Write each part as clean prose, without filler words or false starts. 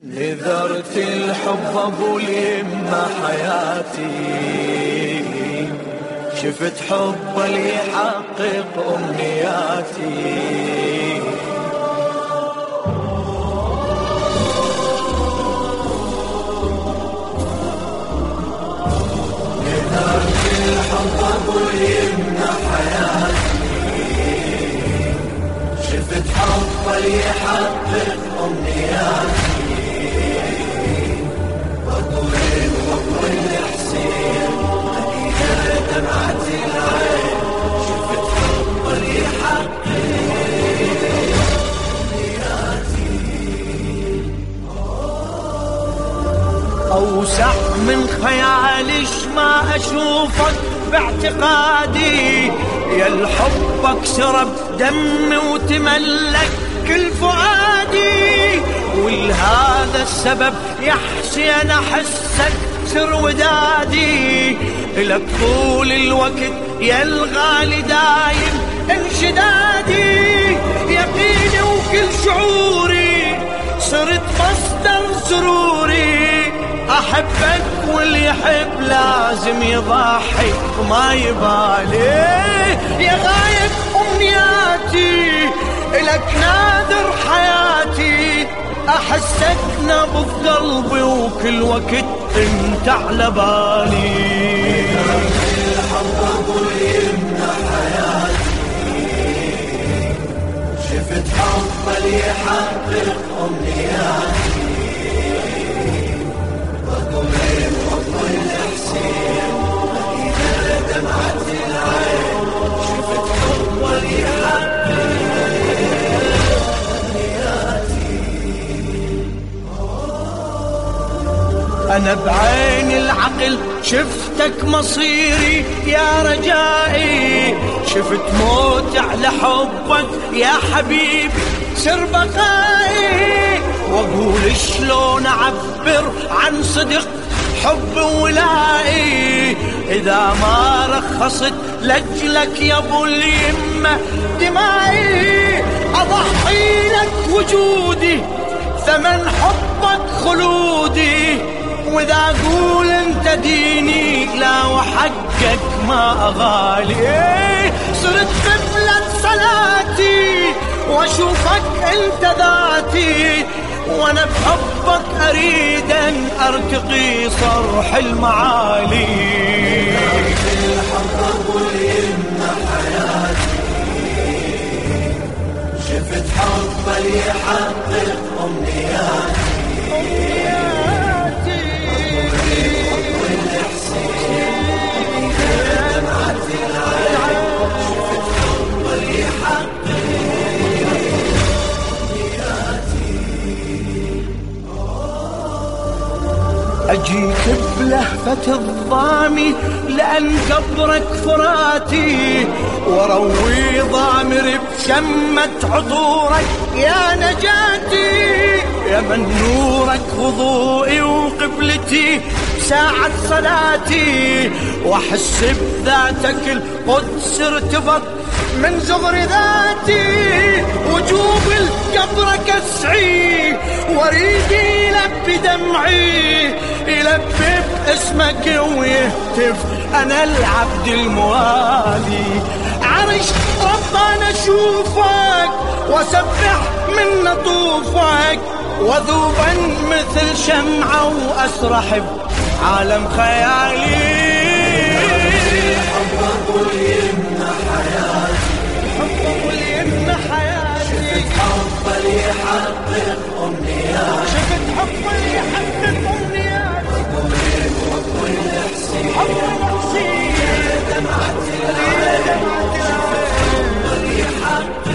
نذرت الحب ابو اليمة حياتي، شفت حب اللي يحقق امنياتي. نذرت الحب ابو اليمة حياتي، شفت حب اللي يحقق امنياتي. أوسع من خيالش ما أشوفك باعتقادي، يا الحب اكسر بدمي وتملك كل فؤادي. ولهذا السبب يا حسين أحسك سر ودادي، لك طول الوقت يا الغالي دايم انشدادي. يقيني وكل شعوري صرت مصدر سروري، أحبك واللي يحب لازم يضحي وما يبالي. يا غاية أمنياتي لك نادر حياتي، أحسك نبض قلبي وكل وقت انت على بالي. الحب ابو اليمة حياتي، شفت حب اللي يحقق امنياتي. وقلبي وقل الحسين إذا دمعت العين، شفت حب اللي يحقق امنياتي. أنا بعين العقل شفتك مصيري يا رجائي، شفت موت على حبك يا حبيبي سر بقائي. وأقول شلون أعبر عن صدق حب ولائي، إذا ما رخصت لأجلك يا أبو اليمة دمائي. أضحي لك وجودي ثمن حبك خلودي، وإذا أقول أنت ديني لا وحقك ما أغالي. صرت قبلة صلاتي وأشوفك أنت ذاتي، وأنا بحبك أريد أن أرتقي صرح المعالي. الحب أبو اليمة حياتي، شفت حب اللي يحقق أمنياتي. أجيك بلهفة الضامي لأن قبرك فراتي، وروي ضامر بشمة عطورك يا نجاتي. يا من نورك وضوئي وقبلتي ساعة صلاتي، وأحس بذاتك القدس ارتبط من زغر ذاتي. وجوب القبرك أسعي وريدي يلبي دمعي، يلبي باسمك ويهتف أنا العبد الموالي. عرش ربنا أشوفك وأسبح من نطوفك، وذوبا مثل شمعة وأسرح بعالم خيالي. حب أبو اليمة حياتي، حب أبو اليمة حياتي، شفت حب اللي يحقق أمنياتي. شفت حب اللي يحقق أمنياتي. وقل الحسين حب الحسين دمعت العين، شفت حب اللي يحقق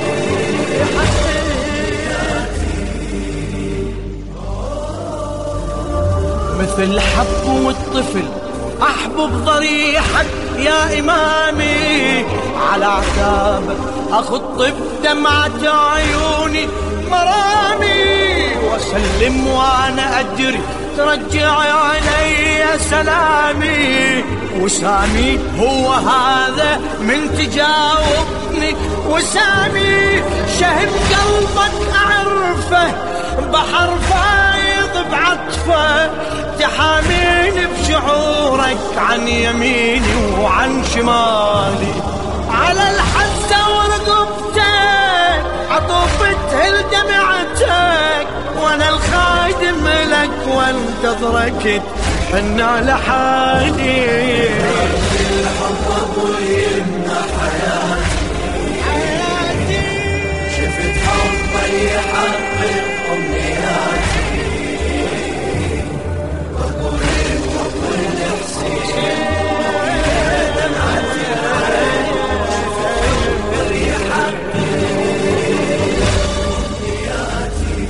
مثل حب والطفل أحبب ضريحك يا إمامي. على عتابك أخط بدمعة عيوني مرامي، وأسلم وأنا أدري ترجع علي سلامي. وسامي هو هذا من تجاوبني وسامي، شهد قلبك أعرفه بحر فاير ارض بعطفه تحاميني بشعورك عن يميني وعن شمالي، على الحسه ورقبتك عطوفة تهل دمعتك، وانا الخادم لك وانتظرك تحن على حالي. الحب ابوي يمنى حياتي، شفت حبه يحقق امنياتي، ابوي الحب الاحسين دمعتي العين، شفت حبه يحقق امنياتي.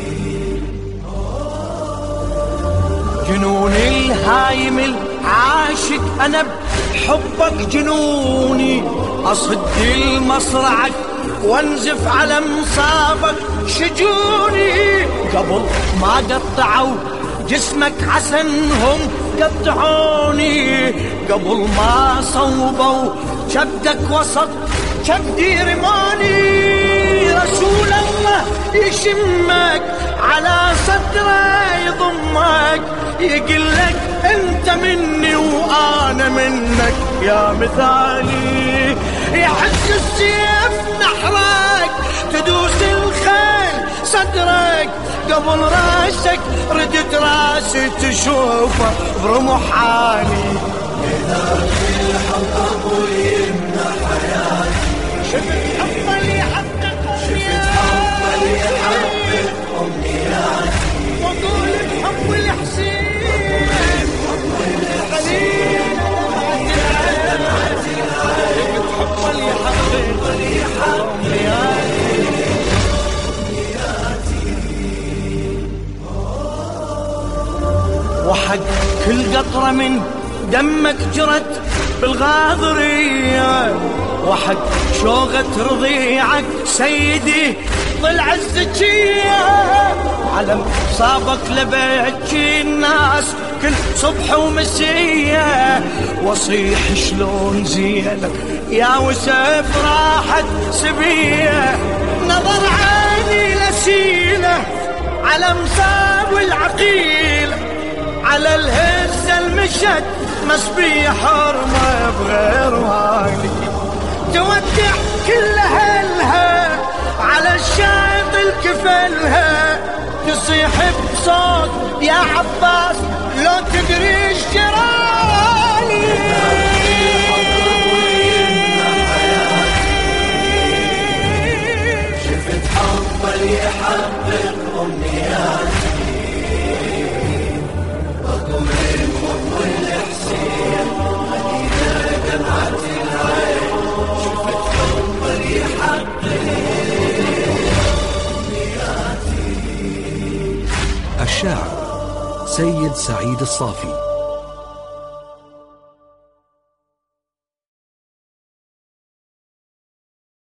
جنون الهايم العاشق انا بحبك جنوني، اصد المصرعك وانزف على مصابك شجوني، قبل ما قطعوا جسمك عسنهم قطعوني، قبل ما صوبوا شبدك وسط شبدي رماني، رسول الله يشمك على صدره يضمك، يقلك انت مني وانا منك يا مثالي، يحس السيف نحرك تدوس الخيل صدرك، قبل راسك ردت راسي تشوفه برمح عالي. لذاك الحب ابوي يمنى حياتي، شفت حبه اللي يحقق امنياتي، وقول الحب والحسين حبه اللي يحقق وحق كل قطرة من دمك جرت بالغاضرية، وحق شوغة رضيعك سيدي طلع الزكية، على مصابك لبكي الناس كل صبح ومسية، وصيح شلون زينك يا وسيف راحت سبية، نظر عيني لسيلة على مصاب العقيلة، على الهزة المشت مسبيح حرمة بغير والي، تودع كل أهلها على الشايط الكفلها، تصيح بصوت يا عباس لو تدري ايش جرالي. شفت حبه يحقق امنياتي، بقول الحب والاحسين مدينه دمعتي العين، شفت حبه يحقق امنياتي. الشاعر سيد سعيد الصافي.